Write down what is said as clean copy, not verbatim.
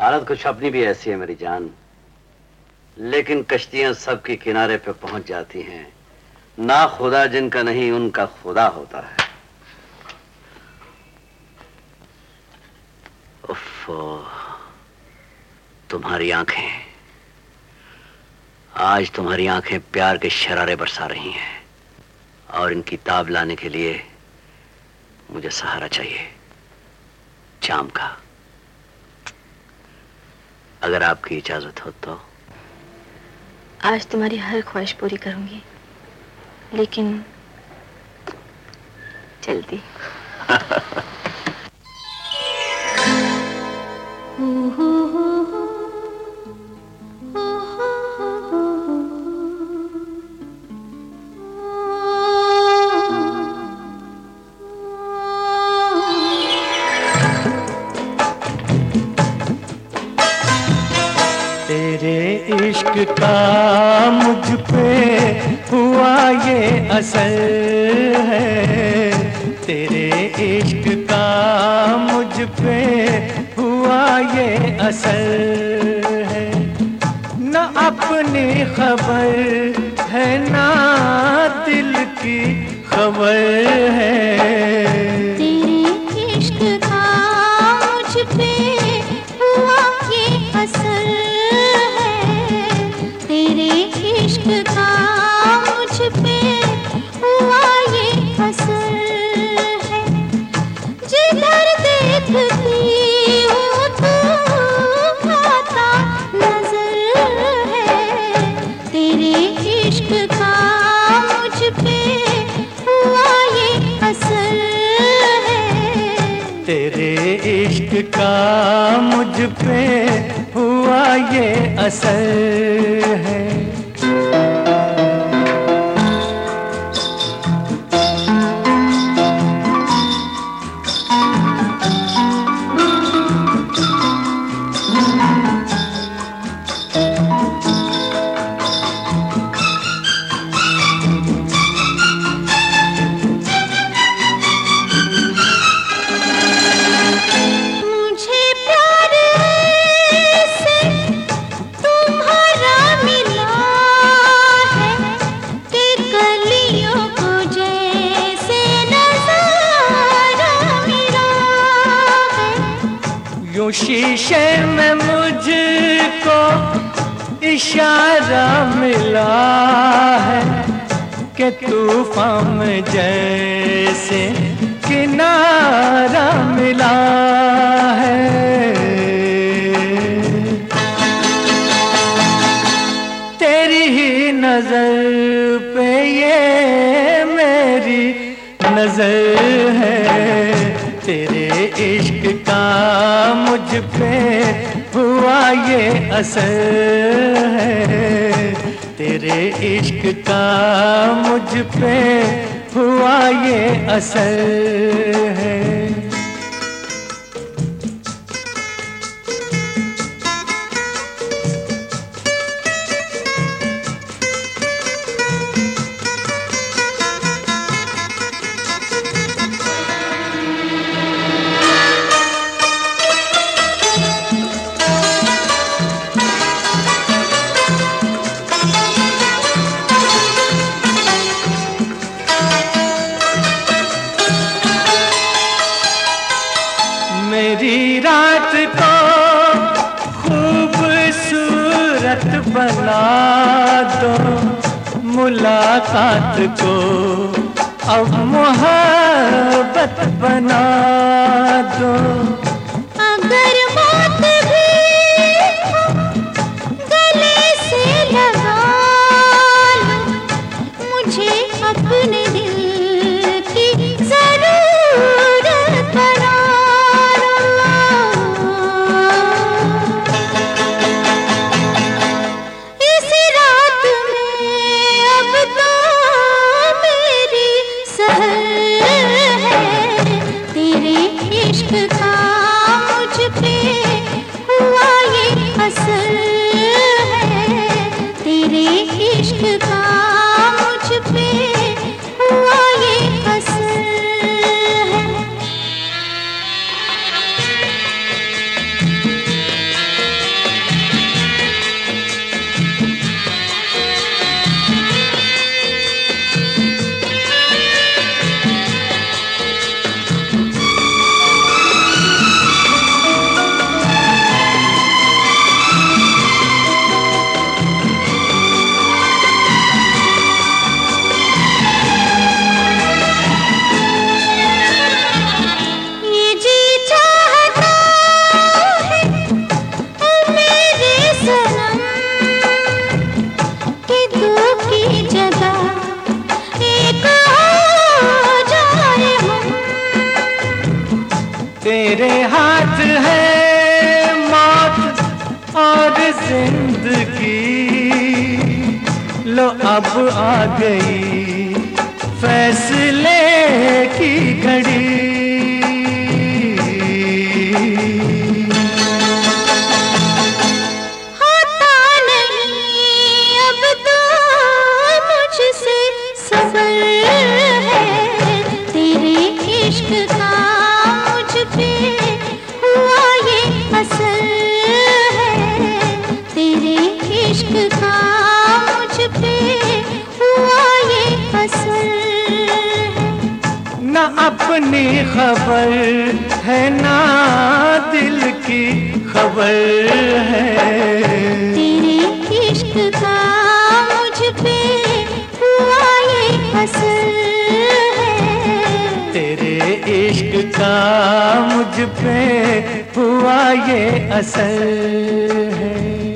हालत कुछ अपनी भी ऐसी है मेरी जान, लेकिन कश्तियां सबके किनारे पे पहुंच जाती हैं। ना खुदा जिनका नहीं उनका खुदा होता है। उफ, तुम्हारी आंखें, आज तुम्हारी आंखें प्यार के शरारे बरसा रही हैं और इनकी ताब लाने के लिए मुझे सहारा चाहिए, जाम का। अगर आपकी इजाजत हो तो आज तुम्हारी हर ख्वाहिश पूरी करूंगी, लेकिन जल्दी। तेरे इश्क का मुझ पे हुआ ये असर है, तेरे इश्क का मुझ पे हुआ ये असर है। न अपनी खबर है ना दिल की खबर है। तेरे इश्क का मुझ पे हुआ ये असर है, तेरे इश्क का मुझ पे हुआ ये असर है। जिधर देखती हूँ तू आता नजर है, तेरे इश्क का मुझ पे हुआ ये असर है। तेरे इश्क का मुझ पे हुआ ये असर है। शीशे में मुझको इशारा मिला है कि तूफान में जैसे किनारा मिला है। तेरी ही नजर पे ये मेरी नजर है, तेरे इश्क का मुझ पे हुआ ये असर है। तेरे इश्क का मुझ पे हुआ ये असर है। मेरी रात को खूबसूरत बना दो, मुलाकात को अब मोहब्बत बना दो। अगर मौत भी गले से लगा लो, मुझे अपने दिल की जरूरत बना। तेरे इश्क का लो अब आ गई फैसले की घड़ी। होता नहीं अब तो मुझसे सबर है, तेरे इश्क का मुझ पे हुआ ये असर है, तेरे इश्क का मुझ पे हुआ ये असर है। ना अपनी खबर है ना दिल की खबर है, तेरे इश्क का मुझ पे हुआ ये असर है, तेरे इश्क का मुझ पे हुआ ये असर है।